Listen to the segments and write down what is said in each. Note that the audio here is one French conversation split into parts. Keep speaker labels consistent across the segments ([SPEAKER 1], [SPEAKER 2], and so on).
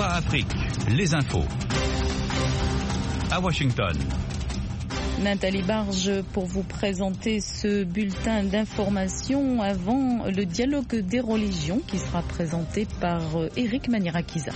[SPEAKER 1] VOA Afrique, les infos. À Washington.
[SPEAKER 2] Nathalie Barge pour vous présenter ce bulletin d'information avant le dialogue des religions qui sera présenté par Eric Manierakiza.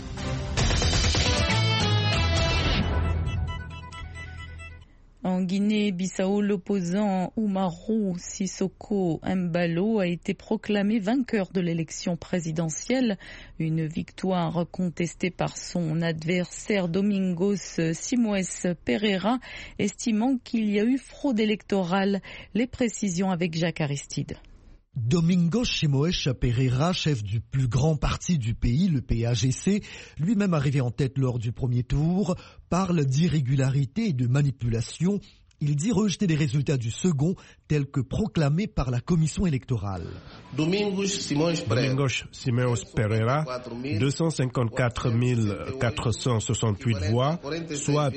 [SPEAKER 2] En Guinée-Bissau, l'opposant Umaru Sissoko Embalo a été proclamé vainqueur de l'élection présidentielle, une victoire contestée par son adversaire Domingos Simoes Pereira, estimant qu'il y a eu fraude électorale. Les précisions avec Jacques Aristide.
[SPEAKER 3] Domingos Simoes Pereira, chef du plus grand parti du pays, le PAGC, lui-même arrivé en tête lors du premier tour, parle d'irrégularité et de manipulation. Il dit rejeter les résultats du second, tels que proclamés par la commission électorale.
[SPEAKER 4] Domingos Simoes Pereira, 254 468 voix, soit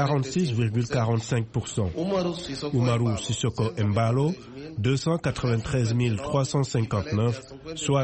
[SPEAKER 4] 46,45%. Umaru Sissoko Embalo, 293 359, soit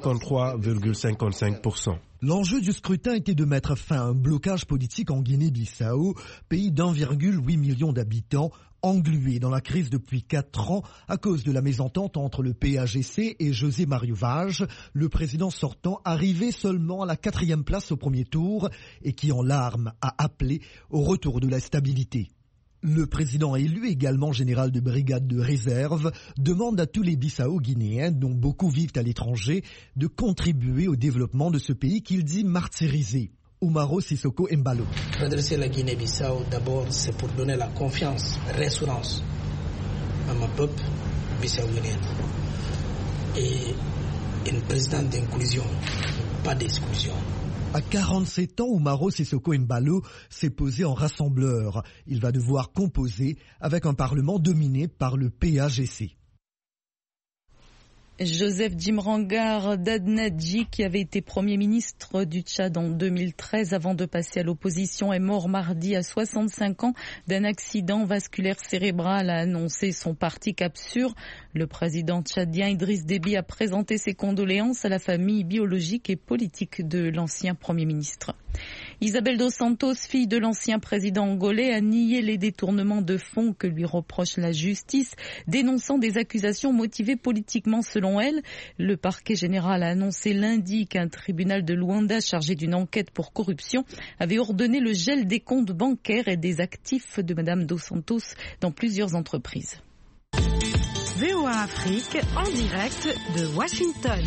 [SPEAKER 4] 53,55%.
[SPEAKER 3] L'enjeu du scrutin était de mettre fin à un blocage politique en Guinée-Bissau, pays d'1,8 million d'habitants, englué dans la crise depuis 4 ans à cause de la mésentente entre le PAGC et José Mario Vaz, le président sortant arrivé seulement à la 4e place au premier tour et qui en larmes a appelé au retour de la stabilité. Le président élu, également général de brigade de réserve, demande à tous les Bissau-Guinéens, dont beaucoup vivent à l'étranger, de contribuer au développement de ce pays qu'il dit martyrisé. Umaru Sissoko Embalo.
[SPEAKER 5] Redresser la Guinée-Bissau, d'abord, c'est pour donner la confiance, réassurance à mon peuple bissau-guinéen. Et une présidente d'inclusion, pas d'exclusion.
[SPEAKER 3] À 47 ans, Umaru Sissoko Embalo s'est posé en rassembleur. Il va devoir composer avec un parlement dominé par le PAGC.
[SPEAKER 2] Joseph Djimrangar Dadnadji, qui avait été Premier ministre du Tchad en 2013 avant de passer à l'opposition, est mort mardi à 65 ans d'un accident vasculaire cérébral, a annoncé son parti Cap Sur. Le président tchadien Idriss Déby a présenté ses condoléances à la famille biologique et politique de l'ancien Premier ministre. Isabel dos Santos, fille de l'ancien président angolais, a nié les détournements de fonds que lui reproche la justice, dénonçant des accusations motivées politiquement selon elle. Le parquet général a annoncé lundi qu'un tribunal de Luanda chargé d'une enquête pour corruption avait ordonné le gel des comptes bancaires et des actifs de Madame dos Santos dans plusieurs entreprises.
[SPEAKER 6] VOA Afrique en direct de Washington.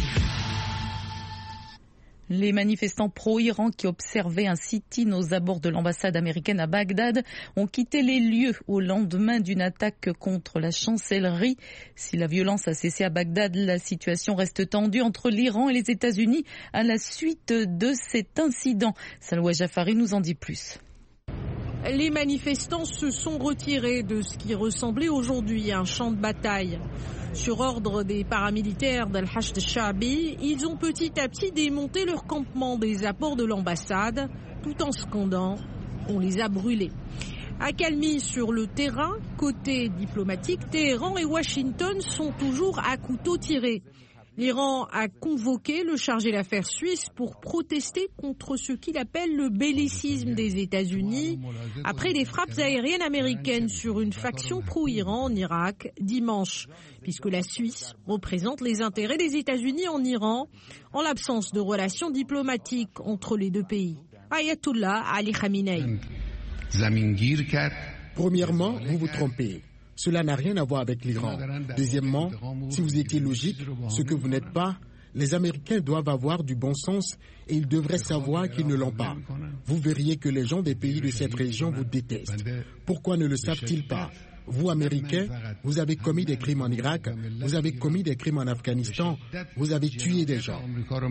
[SPEAKER 2] Les manifestants pro-Iran qui observaient un sit-in aux abords de l'ambassade américaine à Bagdad ont quitté les lieux au lendemain d'une attaque contre la chancellerie. Si la violence a cessé à Bagdad, la situation reste tendue entre l'Iran et les États-Unis à la suite de cet incident. Salwa Jafari nous en dit plus.
[SPEAKER 7] Les manifestants se sont retirés de ce qui ressemblait aujourd'hui à un champ de bataille. Sur ordre des paramilitaires d'Al-Hashd Sha'bi, ils ont petit à petit démonté leur campement des abords de l'ambassade, tout en scandant « on les a brûlés ». Accalmie sur le terrain, côté diplomatique, Téhéran et Washington sont toujours à couteau tiré. L'Iran a convoqué le chargé d'affaires suisse pour protester contre ce qu'il appelle le bellicisme des États-Unis après des frappes aériennes américaines sur une faction pro-Iran en Irak dimanche, puisque la Suisse représente les intérêts des États-Unis en Iran en l'absence de relations diplomatiques entre les deux pays. Ayatollah Ali Khamenei.
[SPEAKER 8] Premièrement, vous vous trompez. Cela n'a rien à voir avec l'Iran. Deuxièmement, si vous étiez logique, ce que vous n'êtes pas, les Américains doivent avoir du bon sens et ils devraient savoir qu'ils ne l'ont pas. Vous verriez que les gens des pays de cette région vous détestent. Pourquoi ne le savent-ils pas ? Vous, Américains, vous avez commis des crimes en Irak, vous avez commis des crimes en Afghanistan, vous avez tué des gens.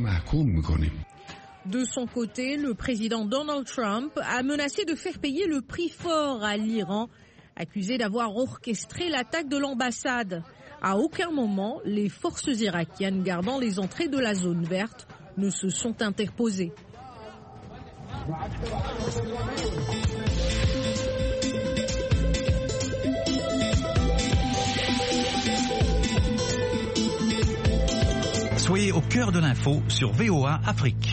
[SPEAKER 7] De son côté, le président Donald Trump a menacé de faire payer le prix fort à l'Iran, accusé d'avoir orchestré l'attaque de l'ambassade. À aucun moment, les forces irakiennes gardant les entrées de la zone verte ne se sont interposées.
[SPEAKER 1] Soyez au cœur de l'info sur VOA Afrique.